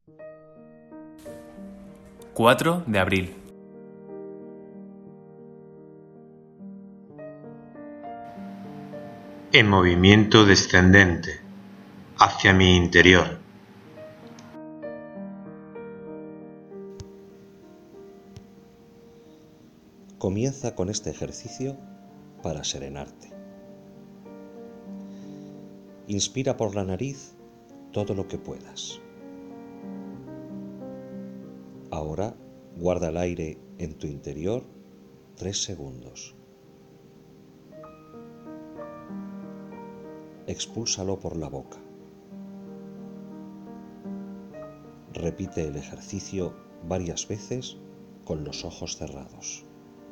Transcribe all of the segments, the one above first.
4 de abril. En movimiento descendente hacia mi interior. Comienza con este ejercicio para serenarte. Inspira por la nariz todo lo que puedas. Ahora guarda el aire en tu interior 3 segundos. Expúlsalo por la boca. Repite el ejercicio varias veces con los ojos cerrados.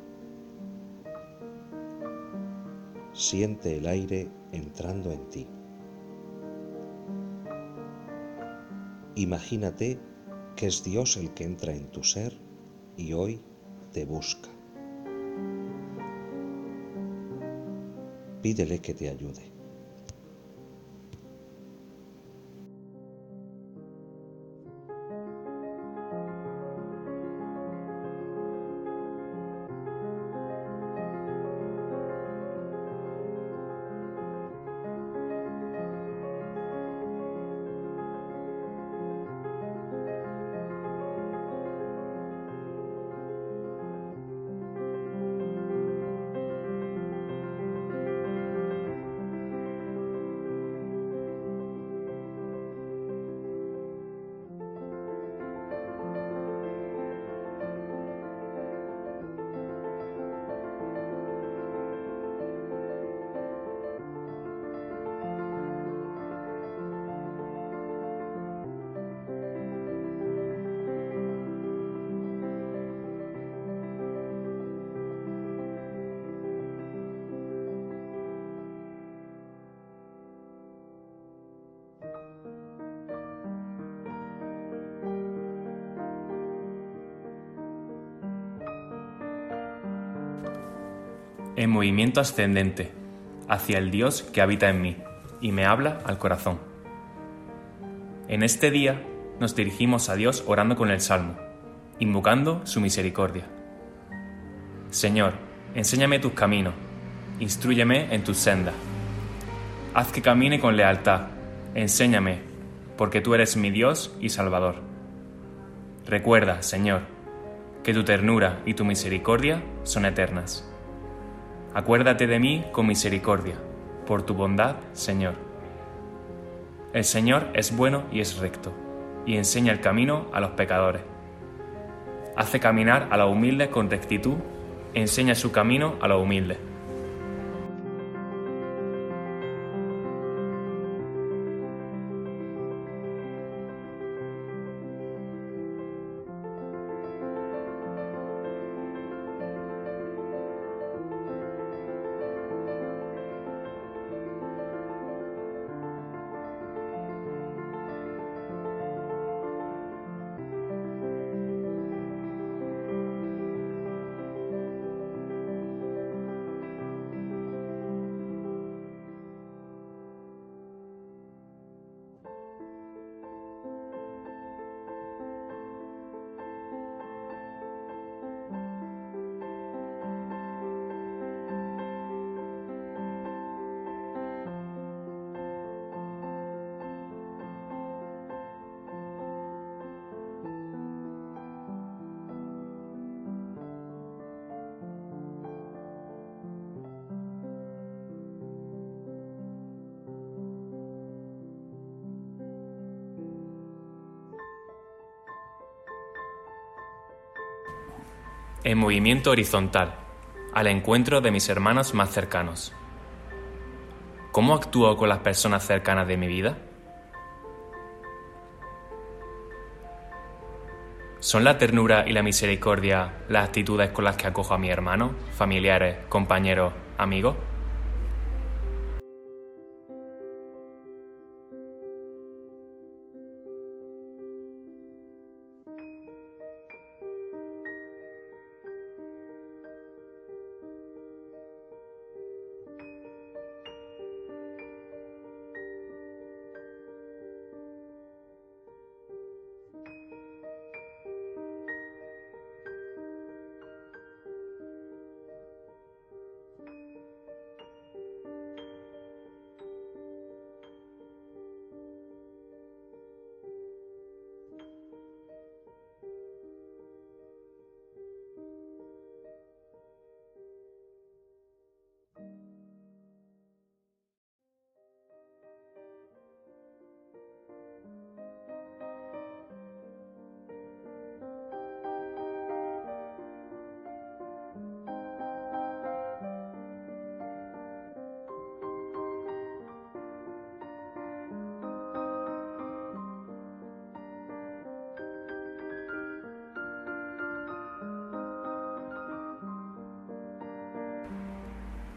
Siente el aire entrando en ti. Imagínate que es Dios el que entra en tu ser y hoy te busca. Pídele que te ayude. En movimiento ascendente hacia el Dios que habita en mí y me habla al corazón. En este día nos dirigimos a Dios orando con el Salmo, invocando su misericordia. Señor, enséñame tus caminos, instrúyeme en tus sendas. Haz que camine con lealtad, enséñame, porque tú eres mi Dios y Salvador. Recuerda, Señor, que tu ternura y tu misericordia son eternas. Acuérdate de mí con misericordia, por tu bondad, Señor. El Señor es bueno y es recto, y enseña el camino a los pecadores. Hace caminar a los humildes con rectitud, enseña su camino a los humildes. En movimiento horizontal, al encuentro de mis hermanos más cercanos. ¿Cómo actúo con las personas cercanas de mi vida? ¿Son la ternura y la misericordia las actitudes con las que acojo a mis hermanos, familiares, compañeros, amigos?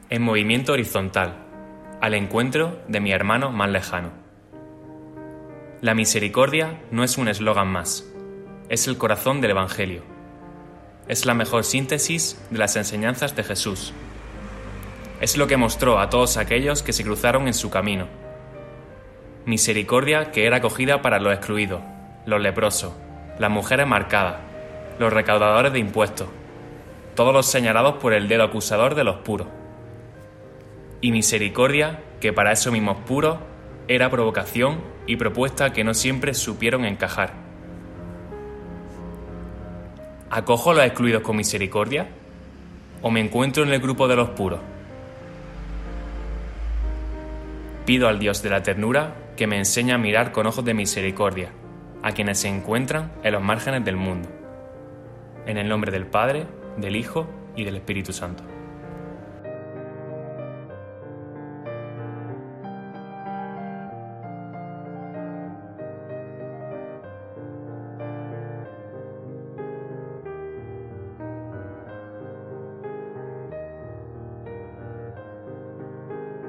en movimiento horizontal, al encuentro de mi hermano más lejano. La misericordia no es un eslogan más, es el corazón del Evangelio. Es la mejor síntesis de las enseñanzas de Jesús. Es lo que mostró a todos aquellos que se cruzaron en su camino. Misericordia que era acogida para los excluidos, los leprosos, las mujeres marcadas, los recaudadores de impuestos, todos los señalados por el dedo acusador de los puros. Y misericordia que para esos mismos puros era provocación y propuesta que no siempre supieron encajar. ¿Acojo a los excluidos con misericordia? ¿O me encuentro en el grupo de los puros? Pido al Dios de la ternura que me enseñe a mirar con ojos de misericordia a quienes se encuentran en los márgenes del mundo. En el nombre del Padre, del Hijo y del Espíritu Santo.